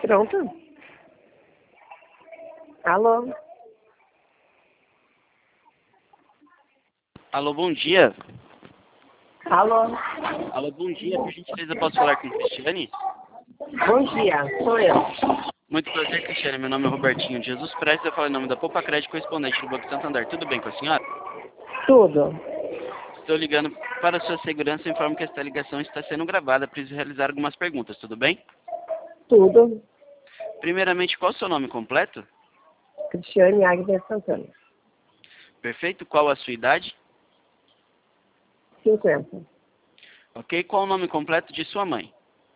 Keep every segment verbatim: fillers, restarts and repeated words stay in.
Pronto. Alô? Alô, bom dia. Alô? Alô, bom dia. Por gentileza, posso falar com Cristiane? Bom dia, sou eu. Muito prazer, Cristiane. Meu nome é Robertinho de Jesus Prestes. Eu falo em nome da Poupa Crédito, correspondente do Banco Santander. Tudo bem com a senhora? Tudo. Estou ligando para a sua segurança e informo que esta ligação está sendo gravada. Preciso realizar algumas perguntas, tudo bem? Tudo. Primeiramente, qual é o seu nome completo? Cristiane Agnes Santana. Perfeito. Qual a sua idade? cinquenta. Ok. Qual o nome completo de sua mãe?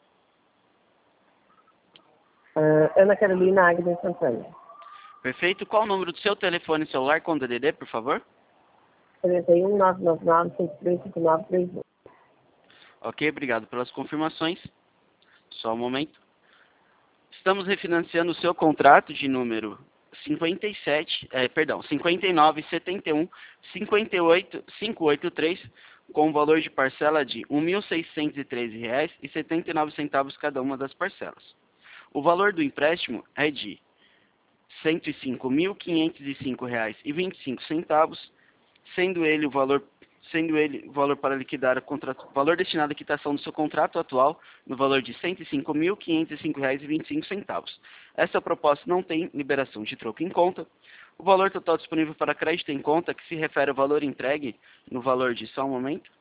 Uh, Ana Carolina Agnes Santana. Perfeito. Qual o número do seu telefone celular com D D D, por favor? quarenta e um, nove nove nove, cinco três cinco nove três um. Ok, obrigado pelas confirmações. Só um momento. Estamos refinanciando o seu contrato de número cinquenta e sete, eh, perdão, cinquenta e nove, setenta e um, cinquenta e oito, quinhentos e oitenta e três, com valor de parcela de um mil seiscentos e treze reais e setenta e nove centavos cada uma das parcelas. O valor do empréstimo é de cento e cinco mil, quinhentos e cinco reais e vinte e cinco centavos, sendo ele o valor sendo ele o valor para liquidar o contrato, valor destinado à quitação do seu contrato atual no valor de cento e cinco mil, quinhentos e cinco reais e vinte e cinco centavos. Essa proposta não tem liberação de troco em conta. O valor total disponível para crédito em conta, que se refere ao valor entregue no valor de só um momento,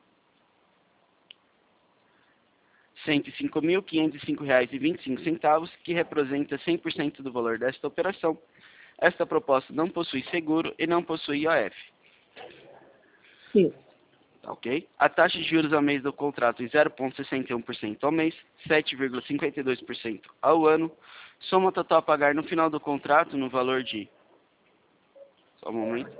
cento e cinco mil, quinhentos e cinco reais e vinte e cinco centavos, que representa cem por cento do valor desta operação. Esta proposta não possui seguro e não possui I O F. Sim. Ok? A taxa de juros ao mês do contrato é zero vírgula sessenta e um por cento ao mês, sete vírgula cinquenta e dois por cento ao ano. Soma total a pagar no final do contrato no valor de... Só um momento.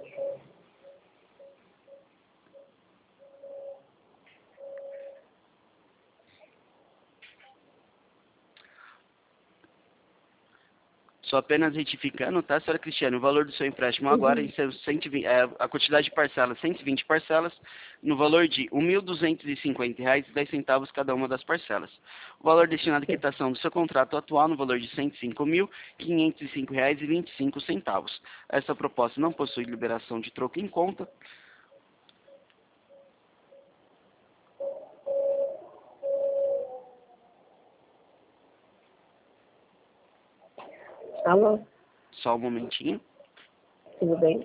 Só apenas retificando, tá, senhora Cristiane? O valor do seu empréstimo agora, Uhum. em seus cento e vinte, é, a quantidade de parcelas, cento e vinte parcelas, no valor de um mil duzentos e cinquenta reais e dez centavos cada uma das parcelas. O valor destinado à quitação do seu contrato atual no valor de cento e cinco mil, quinhentos e cinco reais e vinte e cinco centavos. Essa proposta não possui liberação de troco em conta. Alô? Só um momentinho. Tudo bem?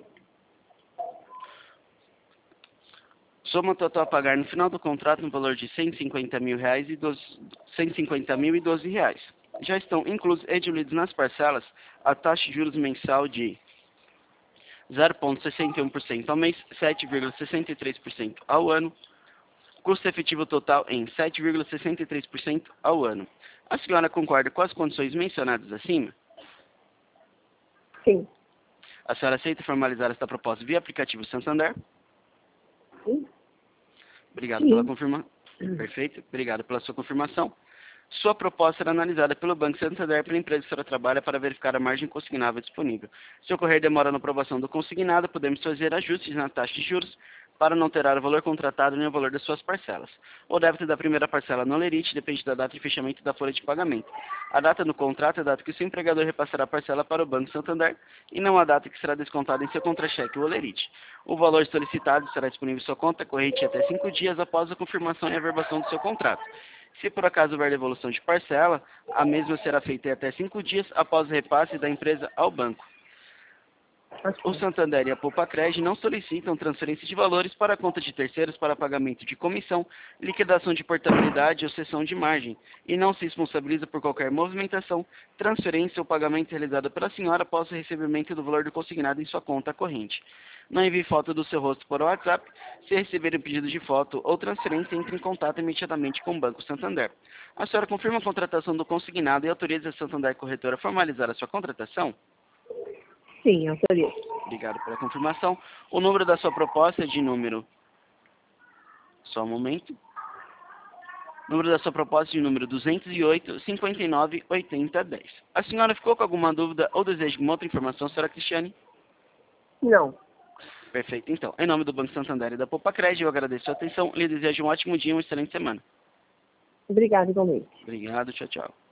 Soma total a pagar no final do contrato no valor de cento e cinquenta mil reais e doze, cento e cinquenta mil e doze reais. Já estão inclusos e diluídos nas parcelas a taxa de juros mensal de zero vírgula sessenta e um por cento ao mês, sete vírgula sessenta e três por cento ao ano. Custo efetivo total em sete vírgula sessenta e três por cento ao ano. A senhora concorda com as condições mencionadas acima? Sim. A senhora aceita formalizar esta proposta via aplicativo Santander? Sim. Obrigado pela Sim. confirmação. Perfeito. Obrigado pela sua confirmação. Sua proposta será analisada pelo Banco Santander pela empresa que a senhora trabalha para verificar a margem consignável disponível. Se ocorrer demora na aprovação do consignado, podemos fazer ajustes na taxa de juros para não alterar o valor contratado nem o valor das suas parcelas. O débito da primeira parcela no Lerite depende da data de fechamento da folha de pagamento. A data do contrato é a data que o seu empregador repassará a parcela para o Banco Santander e não a data que será descontada em seu contra-cheque ou Lerite. O valor solicitado será disponível em sua conta corrente até cinco dias após a confirmação e averbação do seu contrato. Se por acaso houver devolução de parcela, a mesma será feita em até cinco dias após o repasse da empresa ao banco. O Santander e a Poupa Crédito não solicitam transferência de valores para a conta de terceiros para pagamento de comissão, liquidação de portabilidade ou cessão de margem, e não se responsabiliza por qualquer movimentação, transferência ou pagamento realizado pela senhora após o recebimento do valor do consignado em sua conta corrente. Não envie foto do seu rosto por WhatsApp. Se receber um pedido de foto ou transferência, entre em contato imediatamente com o Banco Santander. A senhora confirma a contratação do consignado e autoriza a Santander Corretora a formalizar a sua contratação? Sim, autorizo. Obrigado pela confirmação. O número da sua proposta é de número... Só um momento. O número da sua proposta é de número duzentos e oito, cinquenta e nove, oitenta, dez. A senhora ficou com alguma dúvida ou deseja alguma outra informação, senhora Cristiane? Não. Perfeito, então. Em nome do Banco Santander e da Poupa Crédito, eu agradeço a atenção e lhe desejo um ótimo dia e uma excelente semana. Obrigada, igualmente. Obrigado, tchau, tchau.